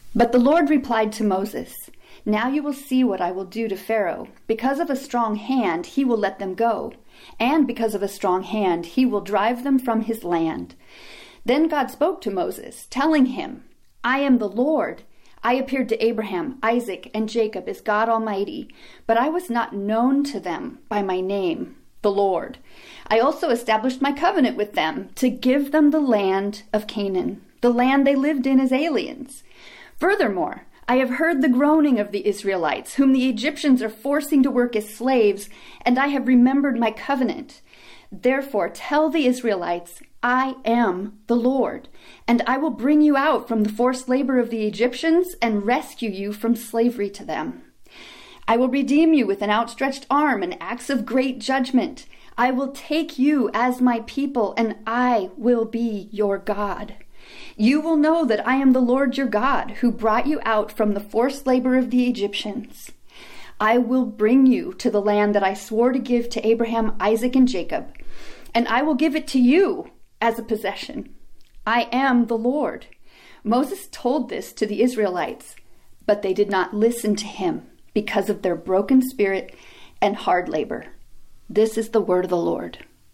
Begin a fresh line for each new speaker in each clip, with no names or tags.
But the Lord replied to Moses, "Now you will see what I will do to Pharaoh. Because of a strong hand, he will let them go, and because of a strong hand, he will drive them from his land." Then God spoke to Moses, telling him, "I am the Lord. I appeared to Abraham, Isaac, and Jacob as God Almighty, but I was not known to them by my name, the Lord. I also established my covenant with them to give them the land of Canaan, the land they lived in as aliens. Furthermore, I have heard the groaning of the Israelites, whom the Egyptians are forcing to work as slaves, and I have remembered my covenant. Therefore, tell the Israelites, I am the Lord, and I will bring you out from the forced labor of the Egyptians and rescue you from slavery to them. I will redeem you with an outstretched arm and acts of great judgment. I will take you as my people, and I will be your God. You will know that I am the Lord your God, who brought you out from the forced labor of the Egyptians. I will bring you to the land that I swore to give to Abraham, Isaac, and Jacob, and I will give it to you as a possession. I am the Lord." Moses told this to the Israelites, but they did not listen to him because of their broken spirit and hard labor. This is the word of the Lord.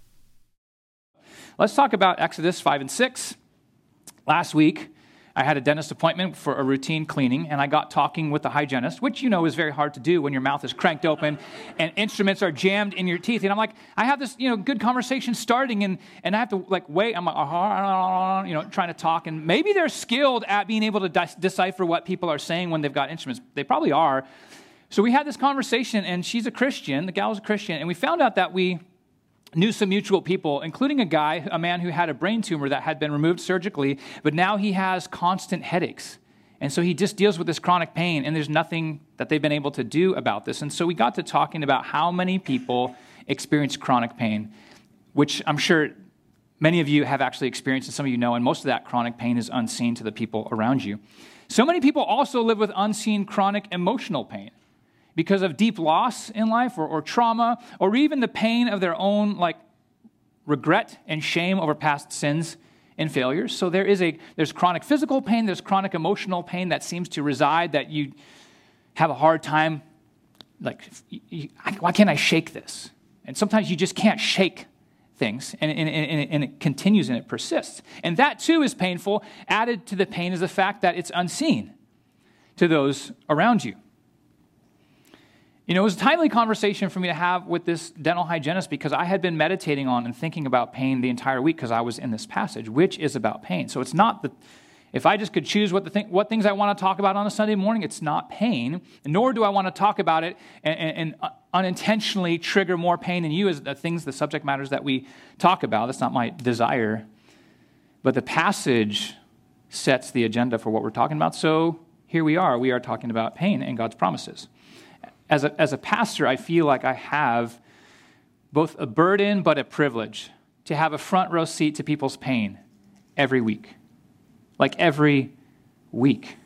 Let's talk about Exodus 5 and 6. Last week, I had a dentist appointment for a routine cleaning, and I got talking with the hygienist, which you know is very hard to do when your mouth is cranked open and instruments are jammed in your teeth. And I'm like, I have this, good conversation starting, and I have to wait. I'm like, trying to talk, and maybe they're skilled at being able to decipher what people are saying when they've got instruments. They probably are. So we had this conversation, and she's a Christian, the gal's a Christian, and we found out that we knew some mutual people, including a man who had a brain tumor that had been removed surgically, but now he has constant headaches. And so he just deals with this chronic pain, and there's nothing that they've been able to do about this. And so we got to talking about how many people experience chronic pain, which I'm sure many of you have actually experienced, and some of you know, and most of that chronic pain is unseen to the people around you. So many people also live with unseen chronic emotional pain, because of deep loss in life or trauma, or even the pain of their own regret and shame over past sins and failures. So there's chronic physical pain, there's chronic emotional pain that seems to reside, that you have a hard time, why can't I shake this? And sometimes you just can't shake things, and it continues and it persists. And that too is painful. Added to the pain is the fact that it's unseen to those around you. It was a timely conversation for me to have with this dental hygienist, because I had been meditating on and thinking about pain the entire week, because I was in this passage, which is about pain. So it's not that if I just could choose what things I want to talk about on a Sunday morning, it's not pain, nor do I want to talk about it and unintentionally trigger more pain in you as the subject matters that we talk about. That's not my desire. But the passage sets the agenda for what we're talking about. So here we are. We are talking about pain and God's promises. As a pastor, I feel like I have both a burden but a privilege to have a front row seat to people's pain every week. Every week.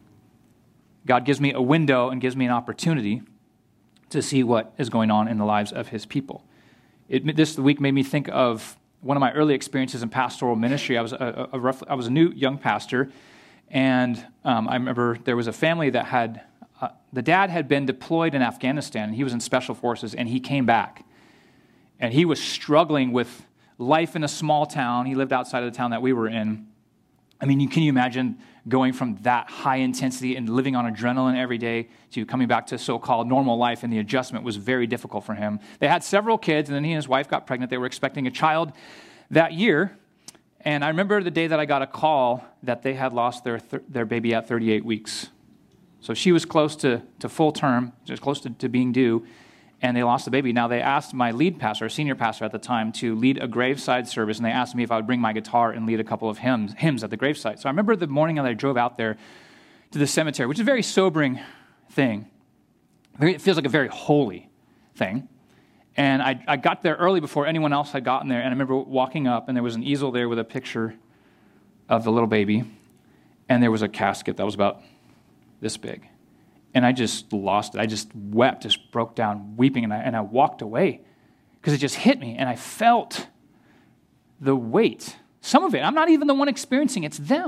God gives me a window and gives me an opportunity to see what is going on in the lives of his people. This week made me think of one of my early experiences in pastoral ministry. I was a new young pastor, and I remember there was a family that had the dad had been deployed in Afghanistan, and he was in special forces, and he came back. And he was struggling with life in a small town. He lived outside of the town that we were in. I mean, can you imagine going from that high intensity and living on adrenaline every day to coming back to so-called normal life, and the adjustment was very difficult for him. They had several kids, and then he and his wife got pregnant. They were expecting a child that year. And I remember the day that I got a call that they had lost their baby at 38 weeks. So she was close to full term, just close to being due, and they lost the baby. Now, they asked my lead pastor, senior pastor at the time, to lead a graveside service, and they asked me if I would bring my guitar and lead a couple of hymns at the gravesite. So I remember the morning that I drove out there to the cemetery, which is a very sobering thing. It feels like a very holy thing. And I got there early before anyone else had gotten there, and I remember walking up, and there was an easel there with a picture of the little baby, and there was a casket that was about this big. And I just lost it. I just wept, just broke down weeping, and I walked away because it just hit me, and I felt the weight. Some of it, I'm not even the one experiencing it, it's them.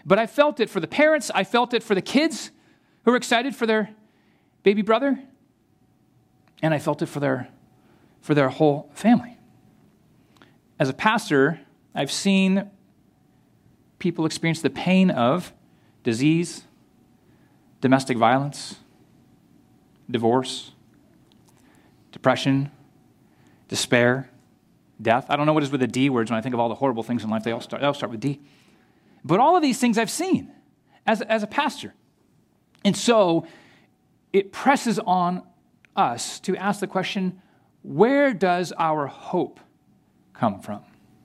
But I felt it for the parents. I felt it for the kids who were excited for their baby brother. And I felt it for their whole family. As a pastor, I've seen people experience the pain of disease, domestic violence, divorce, depression, despair, death. I don't know what is with the D words when I think of all the horrible things in life. They all start with D. But all of these things I've seen as a pastor. And so it presses on us to ask the question, where does our hope come from?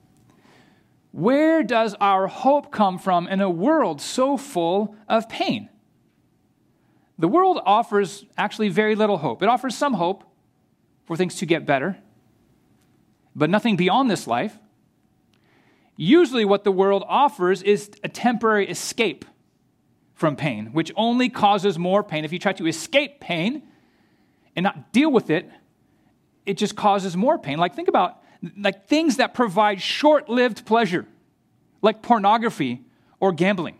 Where does our hope come from in a world so full of pain? The world offers actually very little hope. It offers some hope for things to get better, but nothing beyond this life. Usually what the world offers is a temporary escape from pain, which only causes more pain. If you try to escape pain and not deal with it, it just causes more pain. Like think about like things that provide short-lived pleasure, like pornography or gambling.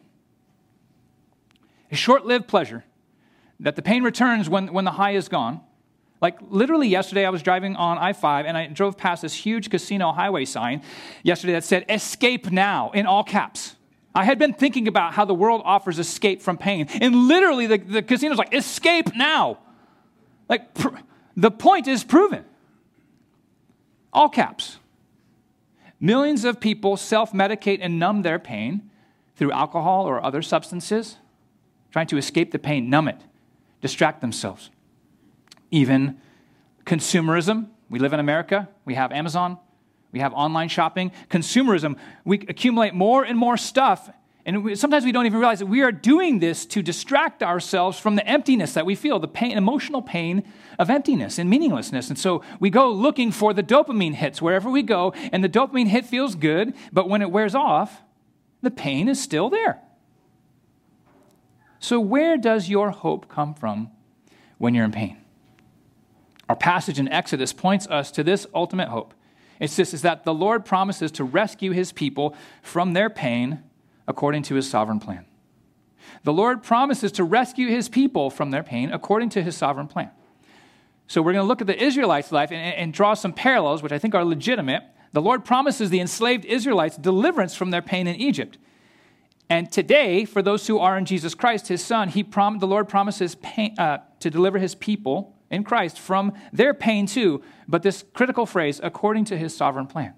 A short-lived pleasure that the pain returns when the high is gone. Like literally yesterday I was driving on I-5 and I drove past this huge casino highway sign yesterday that said, "Escape now," in all caps. I had been thinking about how the world offers escape from pain. And literally the casino's like, "Escape now." Like the point is proven. All caps. Millions of people self-medicate and numb their pain through alcohol or other substances, trying to escape the pain, numb it, distract themselves. Even consumerism. We live in America. We have Amazon. We have online shopping. Consumerism. We accumulate more and more stuff, and sometimes we don't even realize that we are doing this to distract ourselves from the emptiness that we feel, the pain, emotional pain of emptiness and meaninglessness. And so we go looking for the dopamine hits wherever we go, and the dopamine hit feels good, but when it wears off, the pain is still there. So where does your hope come from when you're in pain? Our passage in Exodus points us to this ultimate hope. It's this, is that the Lord promises to rescue his people from their pain according to his sovereign plan. The Lord promises to rescue his people from their pain according to his sovereign plan. So we're going to look at the Israelites' life and draw some parallels, which I think are legitimate. The Lord promises the enslaved Israelites deliverance from their pain in Egypt. And today, for those who are in Jesus Christ, his son, the Lord promises to deliver his people in Christ from their pain too, but this critical phrase, according to his sovereign plan.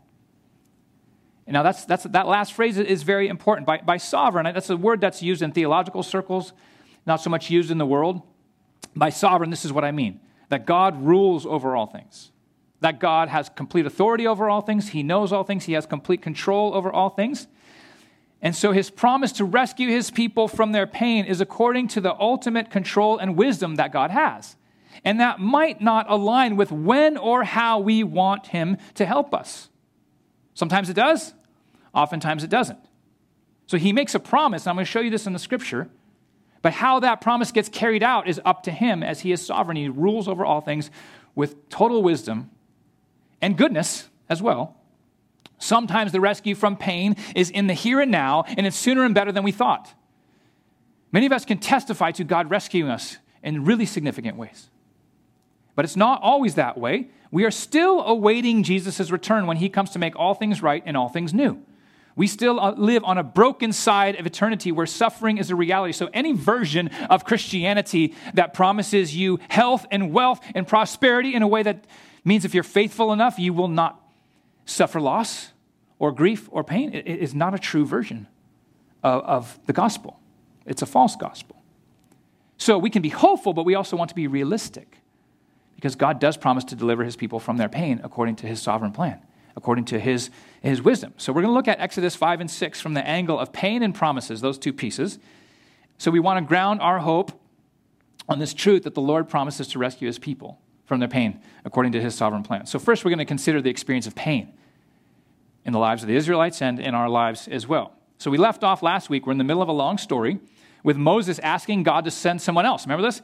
And now that last phrase is very important. By sovereign, that's a word that's used in theological circles, not so much used in the world. By sovereign, this is what I mean, that God rules over all things, that God has complete authority over all things, he knows all things, he has complete control over all things. And so his promise to rescue his people from their pain is according to the ultimate control and wisdom that God has. And that might not align with when or how we want him to help us. Sometimes it does, oftentimes it doesn't. So he makes a promise, and I'm going to show you this in the scripture, but how that promise gets carried out is up to him as he is sovereign. He rules over all things with total wisdom and goodness as well. Sometimes the rescue from pain is in the here and now, and it's sooner and better than we thought. Many of us can testify to God rescuing us in really significant ways. But it's not always that way. We are still awaiting Jesus' return when he comes to make all things right and all things new. We still live on a broken side of eternity where suffering is a reality. So any version of Christianity that promises you health and wealth and prosperity in a way that means if you're faithful enough, you will not suffer loss or grief or pain, it is not a true version of the gospel. It's a false gospel. So we can be hopeful, but we also want to be realistic, because God does promise to deliver his people from their pain according to his sovereign plan, according to his wisdom. So we're going to look at Exodus 5 and 6 from the angle of pain and promises, those two pieces. So we want to ground our hope on this truth that the Lord promises to rescue his people from their pain according to his sovereign plan. So first we're going to consider the experience of pain in the lives of the Israelites and in our lives as well. So we left off last week, we're in the middle of a long story with Moses asking God to send someone else. Remember this?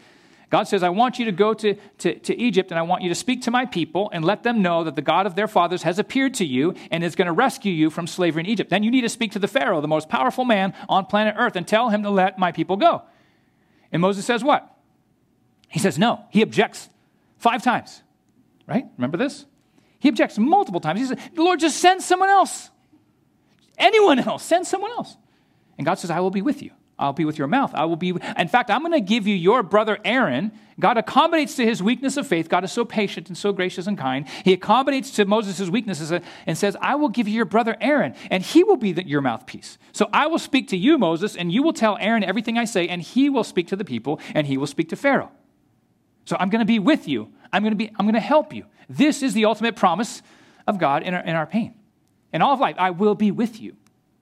God says, I want you to go to Egypt, and I want you to speak to my people and let them know that the God of their fathers has appeared to you and is going to rescue you from slavery in Egypt. Then you need to speak to the Pharaoh, the most powerful man on planet Earth, and tell him to let my people go. And Moses says what? He says no. He objects 5 times, right? Remember this? He objects multiple times. He says, Lord, just send someone else. Anyone else, send someone else. And God says, I will be with you. I'll be with your mouth. In fact, I'm going to give you your brother Aaron. God accommodates to his weakness of faith. God is so patient and so gracious and kind. He accommodates to Moses' weaknesses and says, I will give you your brother Aaron, and he will be your mouthpiece. So I will speak to you, Moses, and you will tell Aaron everything I say, and he will speak to the people, and he will speak to Pharaoh. So I'm going to be with you. I'm going to help you. This is the ultimate promise of God in our pain. In all of life, I will be with you.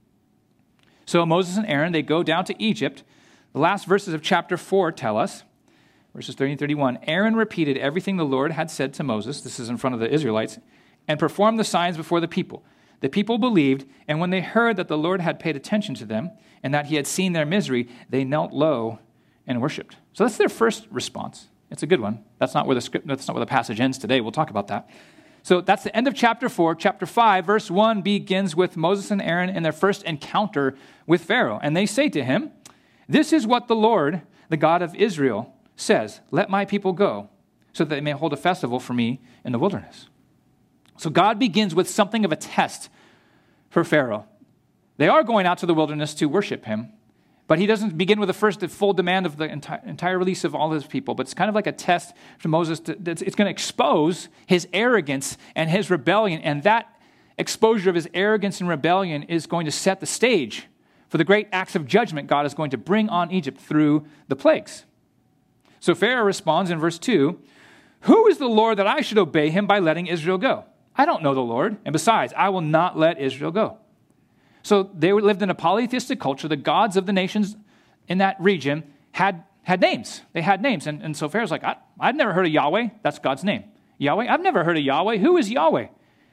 So Moses and Aaron, they go down to Egypt. The last verses of chapter 4 tell us, verses 30 and 31, Aaron repeated everything the Lord had said to Moses, this is in front of the Israelites, and performed the signs before the people. The people believed, and when they heard that the Lord had paid attention to them and that he had seen their misery, they knelt low and worshiped. So that's their first response. It's a good one. That's not where the passage ends today. We'll talk about that. So that's the end of chapter 4. Chapter 5, verse 1 begins with Moses and Aaron in their first encounter with Pharaoh. And they say to him, this is what the Lord, the God of Israel, says, let my people go so that they may hold a festival for me in the wilderness. So God begins with something of a test for Pharaoh. They are going out to the wilderness to worship him, but he doesn't begin with the full demand of the entire release of all his people. But it's kind of like a test for Moses. It's going to expose his arrogance and his rebellion. And that exposure of his arrogance and rebellion is going to set the stage for the great acts of judgment God is going to bring on Egypt through the plagues. So Pharaoh responds in verse 2, who is the Lord that I should obey him by letting Israel go? I don't know the Lord. And besides, I will not let Israel go. So they lived in a polytheistic culture. The gods of the nations in that region had names. They had names. And so Pharaoh's like, I've never heard of Yahweh. That's God's name. Yahweh? I've never heard of Yahweh. Who is Yahweh?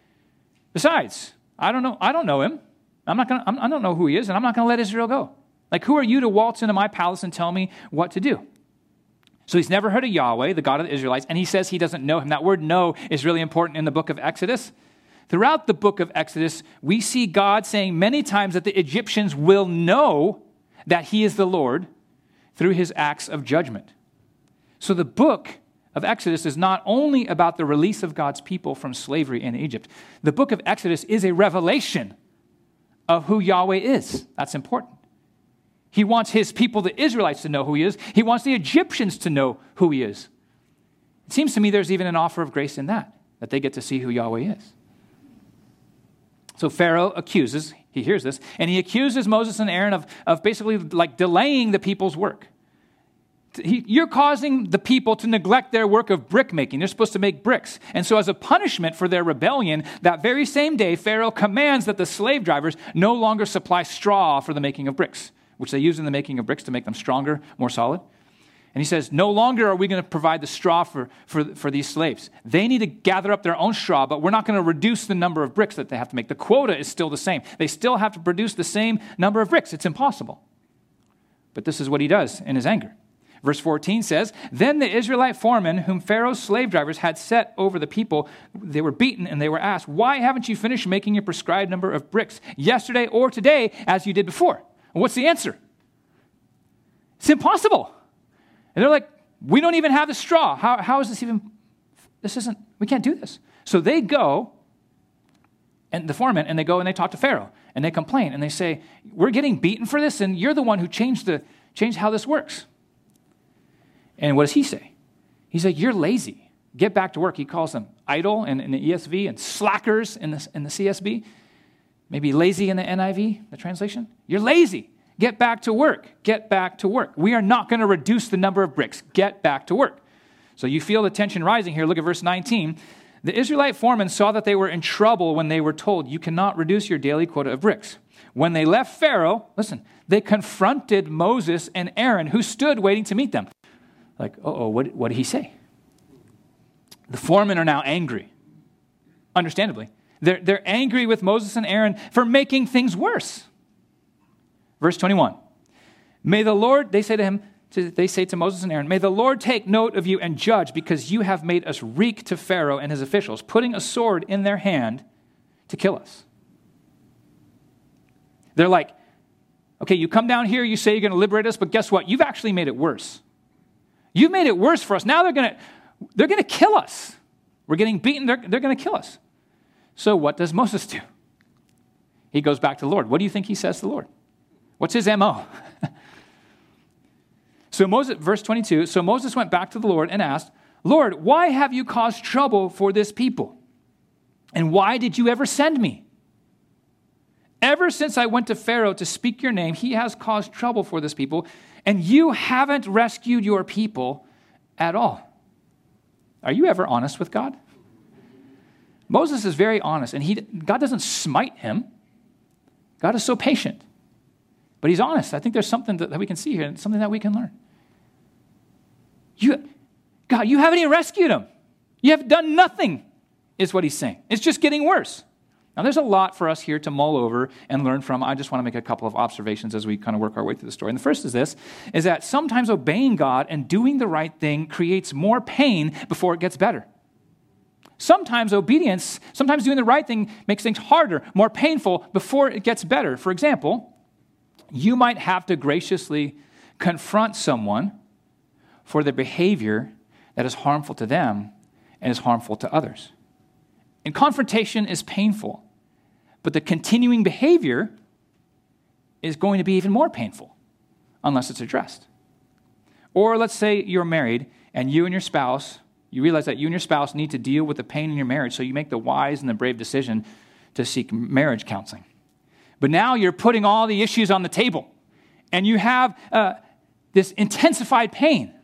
Besides, I don't know him. I don't know who he is, and I'm not going to let Israel go. Like, who are you to waltz into my palace and tell me what to do? So he's never heard of Yahweh, the God of the Israelites, and he says he doesn't know him. That word know is really important in the book of Exodus. Throughout the book of Exodus, we see God saying many times that the Egyptians will know that he is the Lord through his acts of judgment. So the book of Exodus is not only about the release of God's people from slavery in Egypt. The book of Exodus is a revelation of who Yahweh is. That's important. He wants his people, the Israelites, to know who he is. He wants the Egyptians to know who he is. It seems to me there's even an offer of grace in that they get to see who Yahweh is. So Pharaoh accuses, he hears this, and he accuses Moses and Aaron of basically like delaying the people's work. You're causing the people to neglect their work of brick making. They're supposed to make bricks. And so as a punishment for their rebellion, that very same day, Pharaoh commands that the slave drivers no longer supply straw for the making of bricks, which they use in the making of bricks to make them stronger, more solid. And he says, no longer are we going to provide the straw for these slaves. They need to gather up their own straw, but we're not going to reduce the number of bricks that they have to make. The quota is still the same. They still have to produce the same number of bricks. It's impossible. But this is what he does in his anger. Verse 14 says, then the Israelite foremen whom Pharaoh's slave drivers had set over the people, they were beaten and they were asked, why haven't you finished making your prescribed number of bricks yesterday or today as you did before? And what's the answer? It's impossible. And they're like, we don't even have the straw. How is this even, we can't do this. So they go, and the foremen, and they go and they talk to Pharaoh, and they complain, and they say, we're getting beaten for this, and you're the one who changed how this works. And what does he say? He's like, you're lazy. Get back to work. He calls them idle in the ESV and slackers in the CSB. Maybe lazy in the NIV, the translation. You're lazy. Get back to work. Get back to work. We are not going to reduce the number of bricks. Get back to work. So you feel the tension rising here. Look at verse 19. The Israelite foremen saw that they were in trouble when they were told, you cannot reduce your daily quota of bricks. When they left Pharaoh, listen, they confronted Moses and Aaron, who stood waiting to meet them. Like, what did he say? The foremen are now angry. Understandably. They're angry with Moses and Aaron for making things worse. Verse 21. May the Lord, they say to him, they say to Moses and Aaron, may the Lord take note of you and judge, because you have made us reek to Pharaoh and his officials, putting a sword in their hand to kill us. They're like, okay, you come down here, you say you're going to liberate us, but guess what? You've actually made it worse. You've made it worse for us. Now they're going to kill us. We're getting beaten. They're going to kill us. So what does Moses do? He goes back to the Lord. What do you think he says to the Lord? What's his MO? So Moses, verse 22, so Moses went back to the Lord and asked, Lord, why have you caused trouble for this people? And why did you ever send me? Ever since I went to Pharaoh to speak your name, he has caused trouble for this people, and you haven't rescued your people at all. Are you ever honest with God? Moses is very honest, and God doesn't smite him. God is so patient. But he's honest. I think there's something that we can see here, and something that we can learn. God, you haven't even rescued him. You have done nothing, is what he's saying. It's just getting worse. Now, there's a lot for us here to mull over and learn from. I just want to make a couple of observations as we kind of work our way through the story. And the first is this, is that sometimes obeying God and doing the right thing creates more pain before it gets better. Sometimes obedience, sometimes doing the right thing makes things harder, more painful before it gets better. For example, you might have to graciously confront someone for their behavior that is harmful to them and is harmful to others. And confrontation is painful, but the continuing behavior is going to be even more painful unless it's addressed. Or let's say you're married and you realize that you and your spouse need to deal with the pain in your marriage, so you make the wise and the brave decision to seek marriage counseling. But now you're putting all the issues on the table, and you have this intensified pain.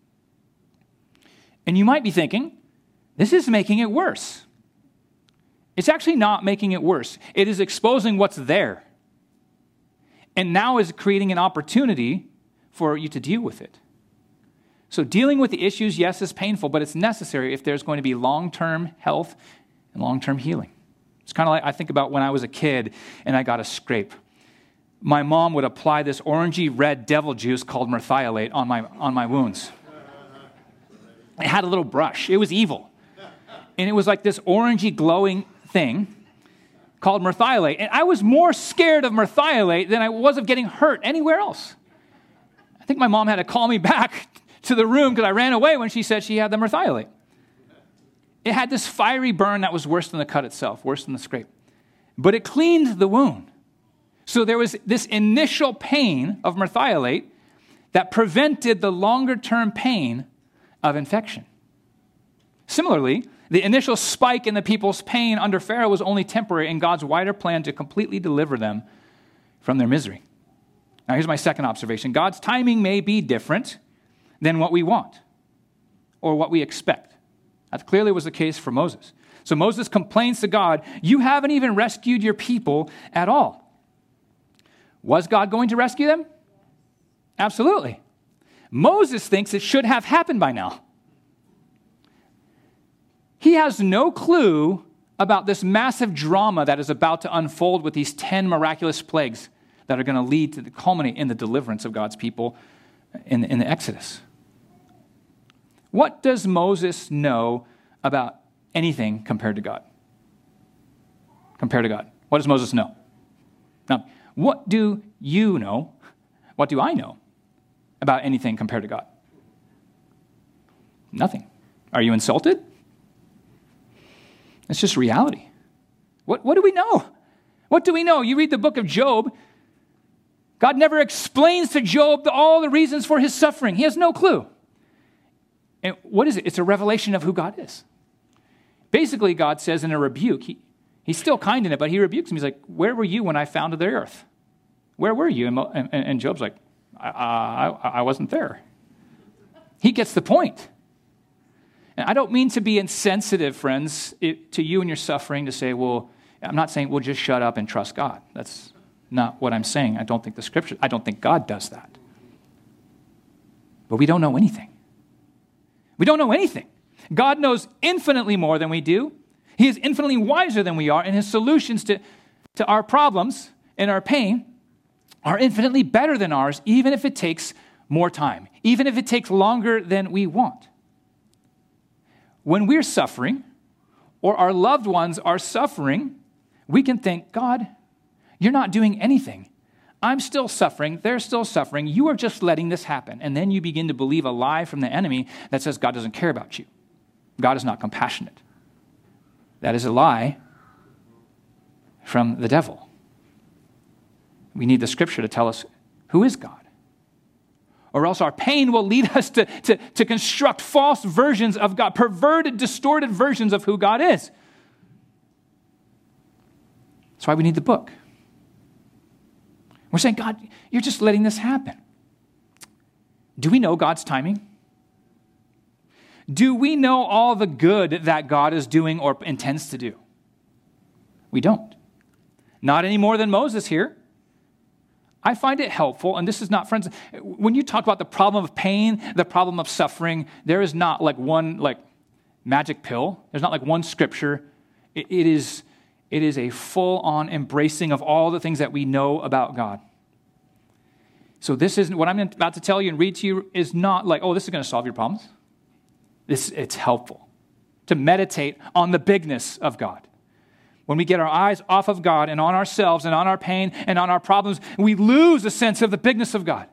And you might be thinking, this is making it worse. It's actually not making it worse. It is exposing what's there. And now is creating an opportunity for you to deal with it. So dealing with the issues, yes, is painful, but it's necessary if there's going to be long-term health and long-term healing. It's kind of like I think about when I was a kid and I got a scrape. My mom would apply this orangey red devil juice called merthiolate on my wounds. It had a little brush. It was evil. And it was like this orangey glowing thing called merthiolate. And I was more scared of merthiolate than I was of getting hurt anywhere else. I think my mom had to call me back to the room because I ran away when she said she had the merthiolate. It had this fiery burn that was worse than the cut itself, worse than the scrape. But it cleaned the wound. So there was this initial pain of merthiolate that prevented the longer-term pain of infection. Similarly, the initial spike in the people's pain under Pharaoh was only temporary in God's wider plan to completely deliver them from their misery. Now, here's my second observation. God's timing may be different than what we want or what we expect. That clearly was the case for Moses. So Moses complains to God, you haven't even rescued your people at all. Was God going to rescue them? Absolutely. Moses thinks it should have happened by now. He has no clue about this massive drama that is about to unfold with these 10 miraculous plagues that are going to lead to culminate in the deliverance of God's people in the Exodus. What does Moses know about anything compared to God? Compared to God. What does Moses know? Now, what do you know? What do I know about anything compared to God? Nothing. Are you insulted? It's just reality. What do we know? What do we know? You read the book of Job. God never explains to Job all the reasons for his suffering. He has no clue. And what is it? It's a revelation of who God is. Basically, God says in a rebuke, he's still kind in it, but he rebukes him. He's like, where were you when I founded the earth? Where were you? And Job's like, I wasn't there. He gets the point. And I don't mean to be insensitive, friends, to you and your suffering to say, well, I'm not saying, well, just shut up and trust God. That's not what I'm saying. I don't think God does that. But we don't know anything. We don't know anything. God knows infinitely more than we do. He is infinitely wiser than we are, and his solutions to our problems and our pain are infinitely better than ours, even if it takes more time, even if it takes longer than we want. When we're suffering, or our loved ones are suffering, we can think, God, you're not doing anything. I'm still suffering. They're still suffering. You are just letting this happen. And then you begin to believe a lie from the enemy that says God doesn't care about you. God is not compassionate. That is a lie from the devil. We need the scripture to tell us who is God. Or else our pain will lead us to construct false versions of God, perverted, distorted versions of who God is. That's why we need the book. We're saying, God, you're just letting this happen. Do we know God's timing? Do we know all the good that God is doing or intends to do? We don't. Not any more than Moses here. I find it helpful, and this is not, friends, when you talk about the problem of pain, the problem of suffering, there is not like one magic pill. There's not like one scripture. It is a full-on embracing of all the things that we know about God. So this isn't, what I'm about to tell you and read to you is not like, oh, this is going to solve your problems. It's helpful to meditate on the bigness of God. When we get our eyes off of God and on ourselves and on our pain and on our problems, we lose a sense of the bigness of God.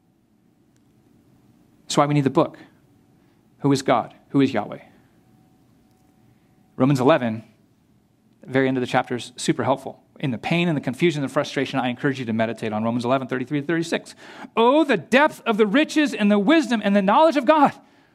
That's why we need the book. Who is God? Who is Yahweh? Romans 11, the very end of the chapter, is super helpful. In the pain and the confusion and the frustration, I encourage you to meditate on Romans 11, 33 to 36. Oh, the depth of the riches and the wisdom and the knowledge of God.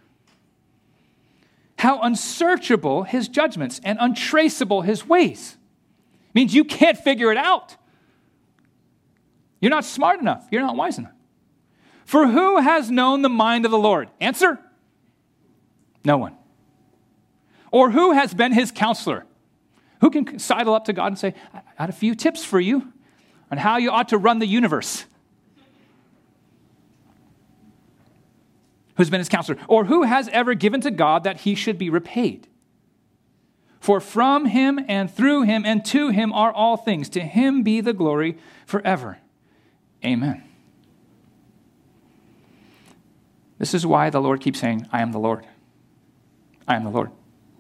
How unsearchable his judgments and untraceable his ways. It means you can't figure it out. You're not smart enough. You're not wise enough. For who has known the mind of the Lord? Answer? No one. Or who has been his counselor? Who can sidle up to God and say, I got a few tips for you on how you ought to run the universe? Who's been his counselor? Or who has ever given to God that he should be repaid? For from him and through him and to him are all things. To him be the glory forever. Amen. This is why the Lord keeps saying, I am the Lord. I am the Lord.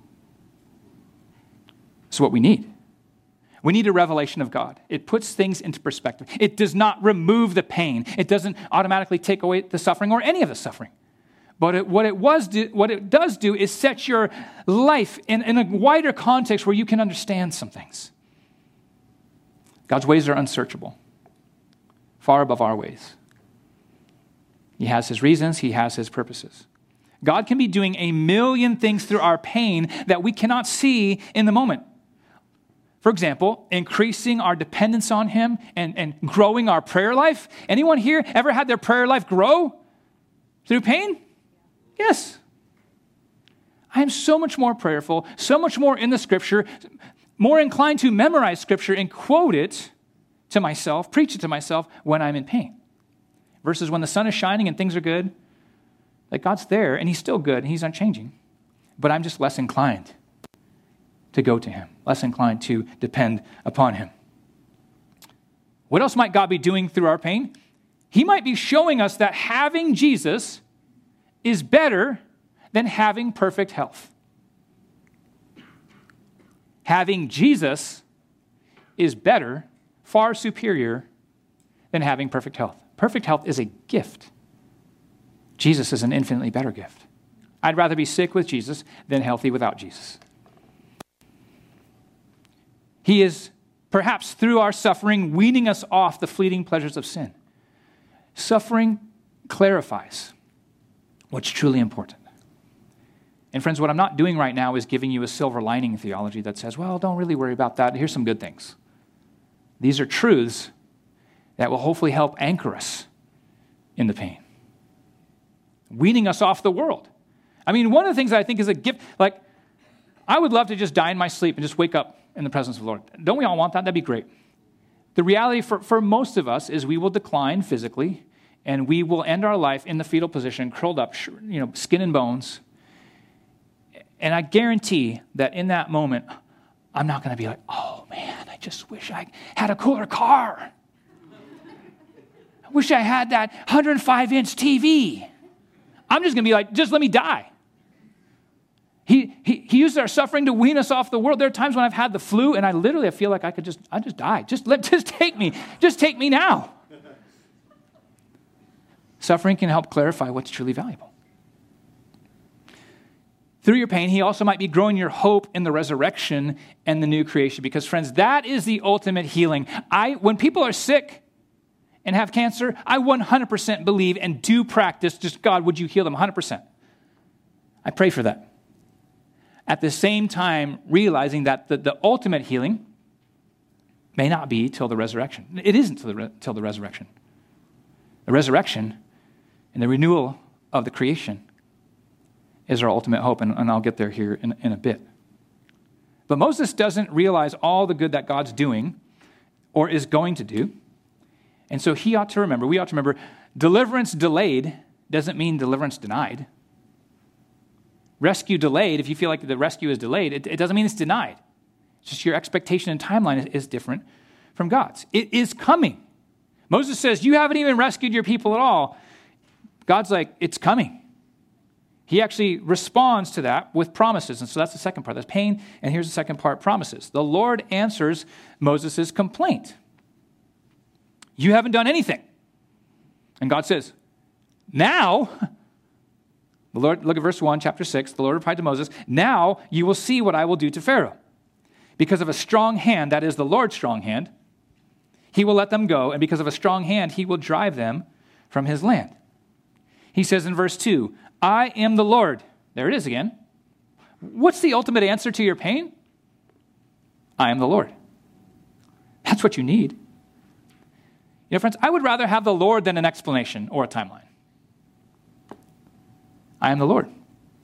It's what we need. We need a revelation of God. It puts things into perspective. It does not remove the pain. It doesn't automatically take away the suffering or any of the suffering. But what it does do is set your life in a wider context where you can understand some things. God's ways are unsearchable, far above our ways. He has his reasons. He has his purposes. God can be doing a million things through our pain that we cannot see in the moment. For example, increasing our dependence on him and growing our prayer life. Anyone here ever had their prayer life grow through pain? Yes. I am so much more prayerful, so much more in the scripture, more inclined to memorize scripture and quote it to myself, preach it to myself when I'm in pain. Versus when the sun is shining and things are good, like God's there and he's still good and he's unchanging. But I'm just less inclined to go to him, less inclined to depend upon him. What else might God be doing through our pain? He might be showing us that having Jesus is better than having perfect health. Having Jesus is better, far superior than having perfect health. Perfect health is a gift. Jesus is an infinitely better gift. I'd rather be sick with Jesus than healthy without Jesus. He is, perhaps through our suffering, weaning us off the fleeting pleasures of sin. Suffering clarifies what's truly important. And friends, what I'm not doing right now is giving you a silver lining theology that says, well, don't really worry about that. Here's some good things. These are truths that will hopefully help anchor us in the pain. Weaning us off the world. I mean, one of the things that I think is a gift, like, I would love to just die in my sleep and just wake up in the presence of the Lord. Don't we all want that? That'd be great. The reality for most of us is we will decline physically, and we will end our life in the fetal position, curled up, skin and bones. And I guarantee that in that moment, I'm not going to be like, oh man, I just wish I had a cooler car. wish I had that 105-inch TV. I'm just going to be like, just let me die. He used our suffering to wean us off the world. There are times when I've had the flu and I feel like I just die. Just take me. Just take me now. Suffering can help clarify what's truly valuable. Through your pain, he also might be growing your hope in the resurrection and the new creation. Because friends, that is the ultimate healing. When people are sick and have cancer, I 100% believe and do practice, just God, would you heal them 100%? I pray for that. At the same time, realizing that the ultimate healing may not be till the resurrection. It isn't till the resurrection. The resurrection and the renewal of the creation is our ultimate hope, and I'll get there here in a bit. But Moses doesn't realize all the good that God's doing or is going to do, and so we ought to remember, deliverance delayed doesn't mean deliverance denied. Rescue delayed, if you feel like the rescue is delayed, it doesn't mean it's denied. It's just your expectation and timeline is different from God's. It is coming. Moses says, you haven't even rescued your people at all. God's like, it's coming. He actually responds to that with promises. And so that's the second part. That's pain. And here's the second part, promises. The Lord answers Moses' complaint. You haven't done anything. And God says, now, the Lord, look at verse 1, chapter 6. The Lord replied to Moses, now you will see what I will do to Pharaoh. Because of a strong hand, that is the Lord's strong hand, he will let them go. And because of a strong hand, he will drive them from his land. He says in verse 2, I am the Lord. There it is again. What's the ultimate answer to your pain? I am the Lord. That's what you need. You know, friends, I would rather have the Lord than an explanation or a timeline. I am the Lord.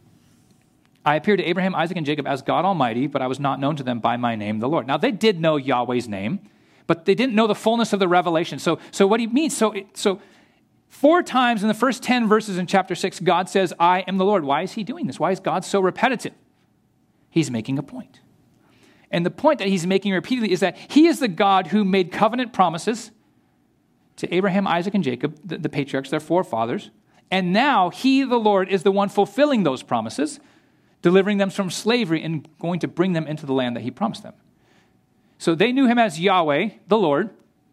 I appeared to Abraham, Isaac, and Jacob as God Almighty, but I was not known to them by my name, the Lord. Now, they did know Yahweh's name, but they didn't know the fullness of the revelation. So what he means, so 4 times in the first 10 verses in chapter 6, God says, I am the Lord. Why is he doing this? Why is God so repetitive? He's making a point. And the point that he's making repeatedly is that he is the God who made covenant promises to Abraham, Isaac, and Jacob, the patriarchs, their forefathers. And now he, the Lord, is the one fulfilling those promises, delivering them from slavery and going to bring them into the land that he promised them. So they knew him as Yahweh, the Lord,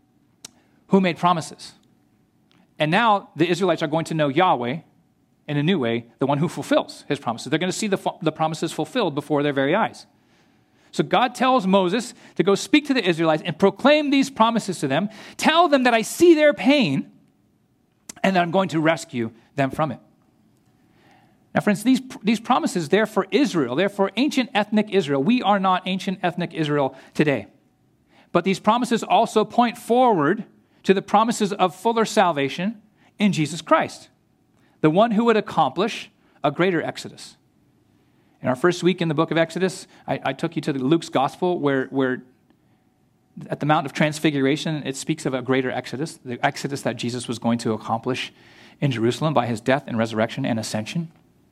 who made promises. And now the Israelites are going to know Yahweh in a new way, the one who fulfills his promises. They're going to see the promises fulfilled before their very eyes. So God tells Moses to go speak to the Israelites and proclaim these promises to them. Tell them that I see their pain and that I'm going to rescue them from it. Now, friends, these promises, they're for Israel. They're for ancient ethnic Israel. We are not ancient ethnic Israel today. But these promises also point forward to the promises of fuller salvation in Jesus Christ, the one who would accomplish a greater exodus. In our first week in the book of Exodus, I took you to Luke's gospel where at the Mount of Transfiguration, it speaks of a greater exodus, the exodus that Jesus was going to accomplish in Jerusalem by his death and resurrection and ascension.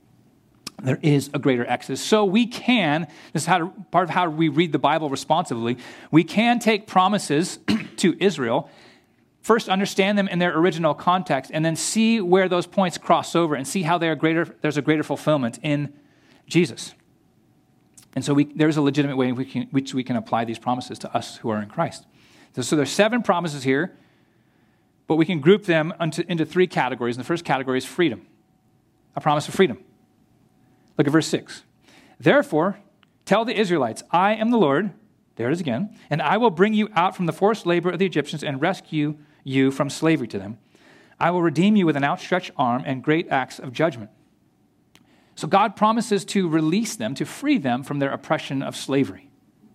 There is a greater exodus. So we can, this is part of how we read the Bible responsively, we can take promises to Israel, first understand them in their original context, and then see where those points cross over and see how there's a greater fulfillment in Jesus. And so there's a legitimate way in which we can apply these promises to us who are in Christ. So there's 7 promises here, but we can group them into 3 categories. And the first category is freedom, a promise of freedom. Look at verse 6. Therefore, tell the Israelites, I am the Lord, there it is again, and I will bring you out from the forced labor of the Egyptians and rescue you from slavery to them. I will redeem you with an outstretched arm and great acts of judgment. So God promises to release them, to free them from their oppression of slavery.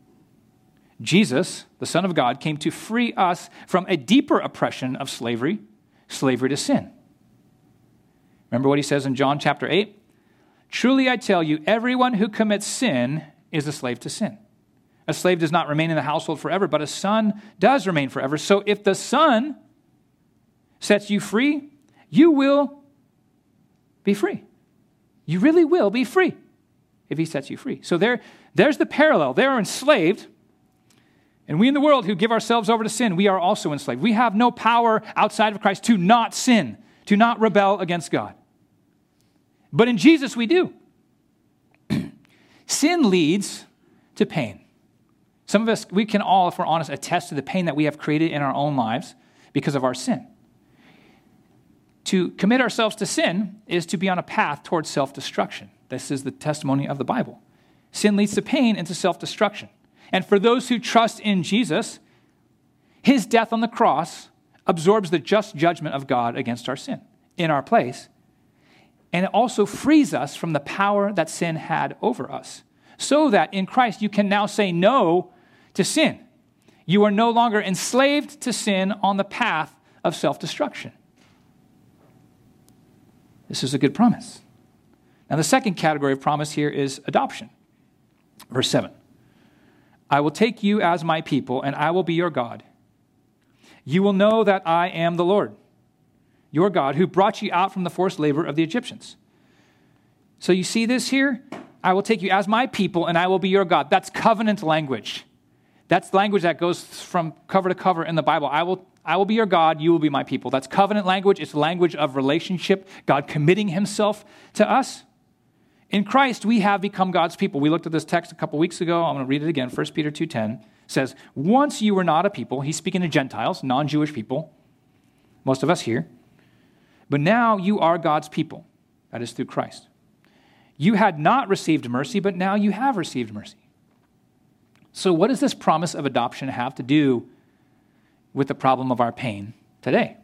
Jesus, the Son of God, came to free us from a deeper oppression of slavery to sin. Remember what he says in John chapter 8? Truly I tell you, everyone who commits sin is a slave to sin. A slave does not remain in the household forever, but a son does remain forever. So if the Son sets you free, you will be free. You really will be free if he sets you free. So there's the parallel. They're enslaved, And we in the world who give ourselves over to sin, we are also enslaved. We have no power outside of Christ to not sin, to not rebel against God. But in Jesus we do. Sin leads to pain. Some of us, we can all, if we're honest, attest to the pain that we have created in our own lives because of our sin. To commit ourselves to sin is to be on a path towards self-destruction. This is the testimony of the Bible. Sin leads to pain and to self-destruction. And for those who trust in Jesus, his death on the cross absorbs the just judgment of God against our sin in our place. And it also frees us from the power that sin had over us. So that in Christ you can now say no to sin. You are no longer enslaved to sin on the path of self-destruction. This is a good promise. Now the second category of promise here is adoption. Verse 7. I will take you as my people, and I will be your God. You will know that I am the Lord, your God, who brought you out from the forced labor of the Egyptians. So you see this here? I will take you as my people, and I will be your God. That's covenant language. That's language that goes from cover to cover in the Bible. I will be your God, you will be my people. That's covenant language. It's language of relationship, God committing himself to us. In Christ, we have become God's people. We looked at this text a couple weeks ago. I'm going to read it again. 1 Peter 2:10 says, once you were not a people, he's speaking to Gentiles, non-Jewish people, most of us here, but now you are God's people. That is through Christ. You had not received mercy, but now you have received mercy. So what does this promise of adoption have to do with the problem of our pain today?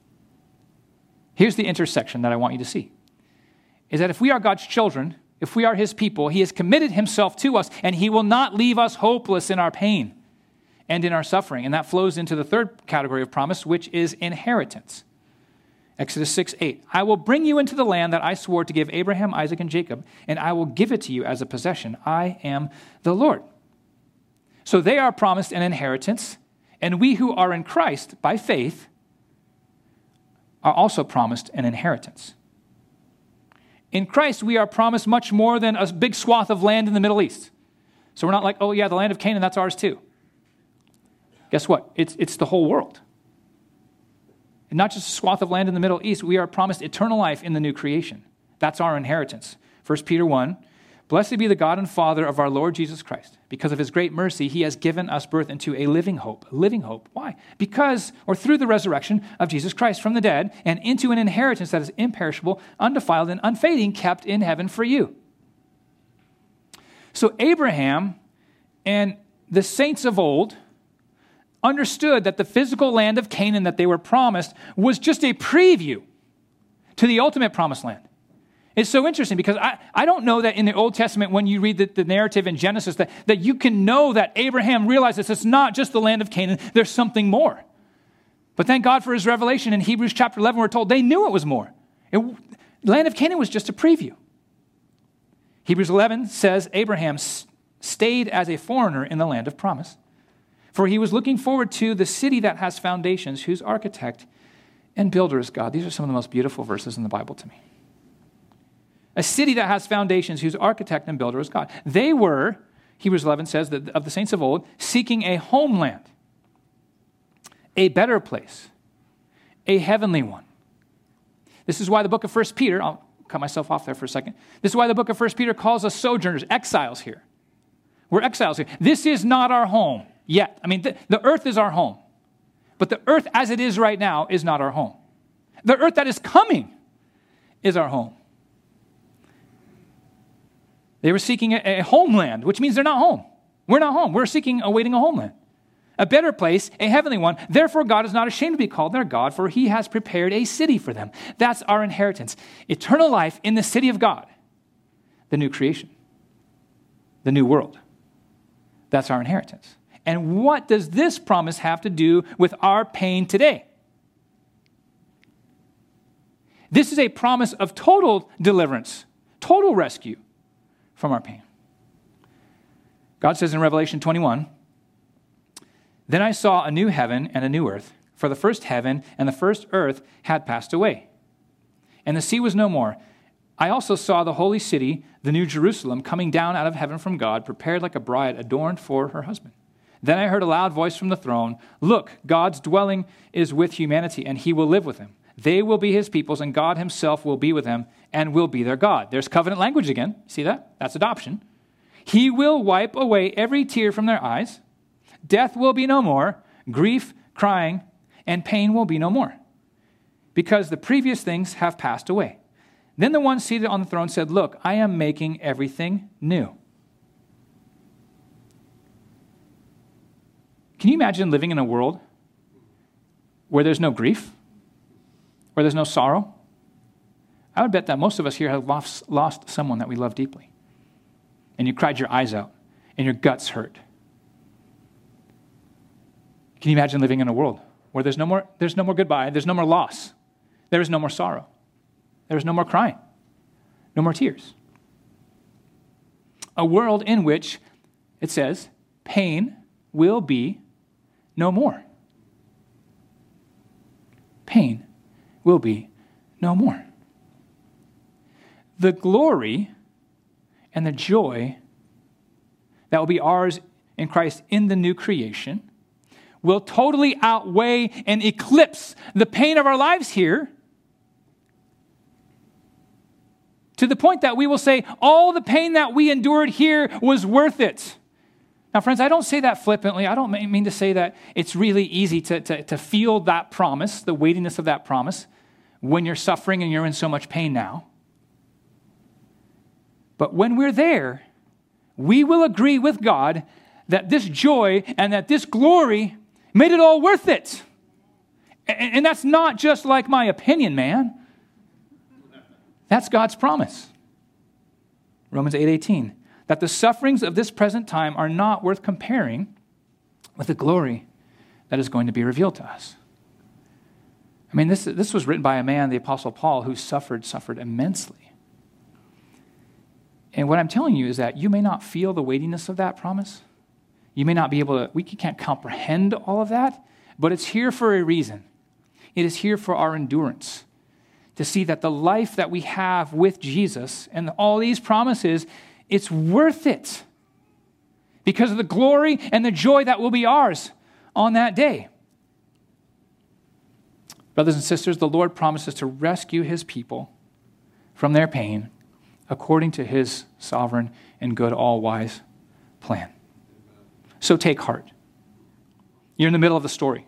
Here's the intersection that I want you to see. Is that if we are God's children, if we are his people, he has committed himself to us, and he will not leave us hopeless in our pain and in our suffering. And that flows into the third category of promise, which is inheritance. Exodus 6:8. I will bring you into the land that I swore to give Abraham, Isaac, and Jacob, and I will give it to you as a possession. I am the Lord. So they are promised an inheritance, and we who are in Christ by faith are also promised an inheritance. In Christ, we are promised much more than a big swath of land in the Middle East. So we're not like, oh yeah, the land of Canaan, that's ours too. Guess what? It's the whole world. And not just a swath of land in the Middle East, we are promised eternal life in the new creation. That's our inheritance. 1 Peter 1, blessed be the God and Father of our Lord Jesus Christ. Because of his great mercy, he has given us birth into a living hope. Living hope. Why? Because, or through the resurrection of Jesus Christ from the dead, and into an inheritance that is imperishable, undefiled, and unfading, kept in heaven for you. So Abraham and the saints of old understood that the physical land of Canaan that they were promised was just a preview to the ultimate promised land. It's so interesting because I don't know that in the Old Testament, when you read the narrative in Genesis, that you can know that Abraham realizes it's not just the land of Canaan, there's something more. But thank God for his revelation. In Hebrews chapter 11, we're told they knew it was more. The land of Canaan was just a preview. Hebrews 11 says Abraham stayed as a foreigner in the land of promise, for he was looking forward to the city that has foundations, whose architect and builder is God. These are some of the most beautiful verses in the Bible to me. A city that has foundations, whose architect and builder is God. They were, Hebrews 11 says, that of the saints of old, seeking a homeland, a better place, a heavenly one. This is why the book of 1 Peter, I'll cut myself off there for a second. This is why the book of 1 Peter calls us sojourners, exiles here. We're exiles here. This is not our home yet. I mean, the earth is our home. But the earth as it is right now is not our home. The earth that is coming is our home. They were seeking a homeland, which means they're not home. We're not home. We're awaiting a homeland. A better place, a heavenly one. Therefore, God is not ashamed to be called their God, for he has prepared a city for them. That's our inheritance. Eternal life in the city of God. The new creation. The new world. That's our inheritance. And what does this promise have to do with our pain today? This is a promise of total deliverance, total rescue from our pain. God says in Revelation 21, then I saw a new heaven and a new earth, for the first heaven and the first earth had passed away, and the sea was no more. I also saw the holy city, the new Jerusalem, coming down out of heaven from God, prepared like a bride adorned for her husband. Then I heard a loud voice from the throne. Look, God's dwelling is with humanity, and he will live with them. They will be his peoples, and God himself will be with them and will be their God. There's covenant language again. See that? That's adoption. He will wipe away every tear from their eyes. Death will be no more. Grief, crying, and pain will be no more, because the previous things have passed away. Then the one seated on the throne said, Look, I am making everything new. Can you imagine living in a world where there's no grief, where there's no sorrow? I would bet that most of us here have lost someone that we love deeply. And you cried your eyes out, and your guts hurt. Can you imagine living in a world where there's no more goodbye, there's no more loss, there is no more sorrow, there is no more crying, no more tears? A world in which, it says, pain will be no more. Pain will be no more. The glory and the joy that will be ours in Christ in the new creation will totally outweigh and eclipse the pain of our lives here, to the point that we will say, all the pain that we endured here was worth it. Now, friends, I don't say that flippantly. I don't mean to say that it's really easy to feel that promise, the weightiness of that promise, when you're suffering and you're in so much pain now. But when we're there, we will agree with God that this joy and that this glory made it all worth it. And that's not just like my opinion, man. That's God's promise. Romans 8:18. That the sufferings of this present time are not worth comparing with the glory that is going to be revealed to us. I mean, this was written by a man, the Apostle Paul, who suffered immensely. And what I'm telling you is that you may not feel the weightiness of that promise. You may not be able to, we can't comprehend all of that, but it's here for a reason. It is here for our endurance, to see that the life that we have with Jesus and all these promises, it's worth it because of the glory and the joy that will be ours on that day. Brothers and sisters, the Lord promises to rescue his people from their pain according to his sovereign and good, all-wise plan. So take heart. You're in the middle of the story.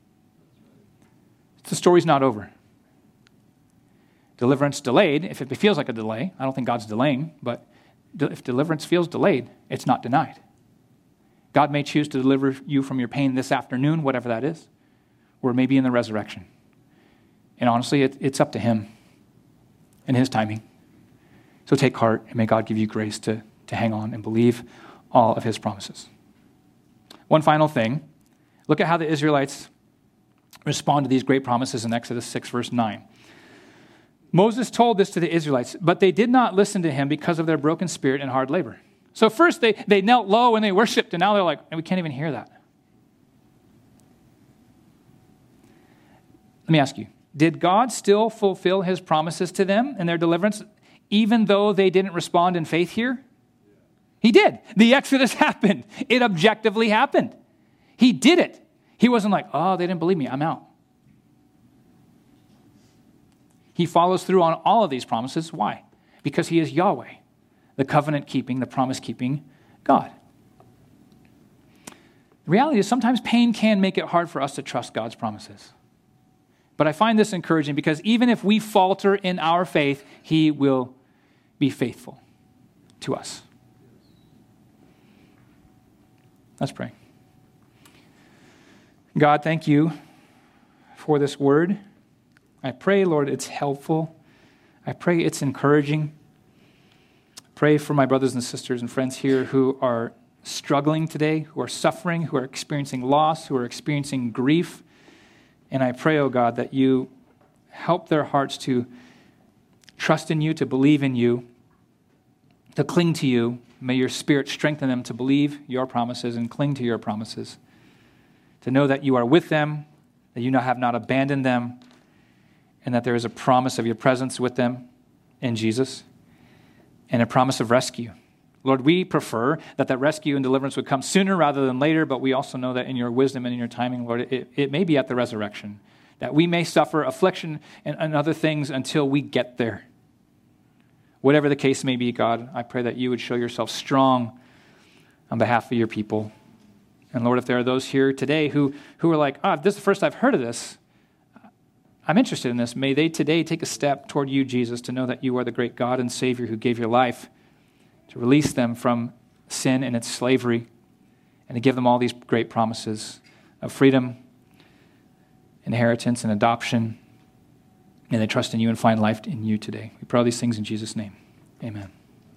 The story's not over. Deliverance delayed, if it feels like a delay. I don't think God's delaying, but if deliverance feels delayed, it's not denied. God may choose to deliver you from your pain this afternoon, whatever that is, or maybe in the resurrection. And honestly, it's up to him and his timing. So take heart, and may God give you grace to hang on and believe all of his promises. One final thing. Look at how the Israelites respond to these great promises in Exodus 6, verse 9. Moses told this to the Israelites, but they did not listen to him because of their broken spirit and hard labor. So first they knelt low and they worshiped, and now they're like, we can't even hear that. Let me ask you, did God still fulfill his promises to them and their deliverance, even though they didn't respond in faith here? He did. The Exodus happened. It objectively happened. He did it. He wasn't like, oh, they didn't believe me, I'm out. He follows through on all of these promises. Why? Because he is Yahweh, the covenant-keeping, the promise-keeping God. The reality is sometimes pain can make it hard for us to trust God's promises. But I find this encouraging because even if we falter in our faith, he will be faithful to us. Let's pray. God, thank you for this word. I pray, Lord, it's helpful. I pray it's encouraging. Pray for my brothers and sisters and friends here who are struggling today, who are suffering, who are experiencing loss, who are experiencing grief. And I pray, oh God, that you help their hearts to trust in you, to believe in you, to cling to you. May your Spirit strengthen them to believe your promises and cling to your promises, to know that you are with them, that you have not abandoned them, and that there is a promise of your presence with them in Jesus, and a promise of rescue. Lord, we prefer that rescue and deliverance would come sooner rather than later, but we also know that in your wisdom and in your timing, Lord, it may be at the resurrection, that we may suffer affliction and other things until we get there. Whatever the case may be, God, I pray that you would show yourself strong on behalf of your people. And Lord, if there are those here today who are like, this is the first I've heard of this, I'm interested in this. May they today take a step toward you, Jesus, to know that you are the great God and Savior who gave your life to release them from sin and its slavery and to give them all these great promises of freedom, inheritance, and adoption. May they trust in you and find life in you today. We pray all these things in Jesus' name. Amen.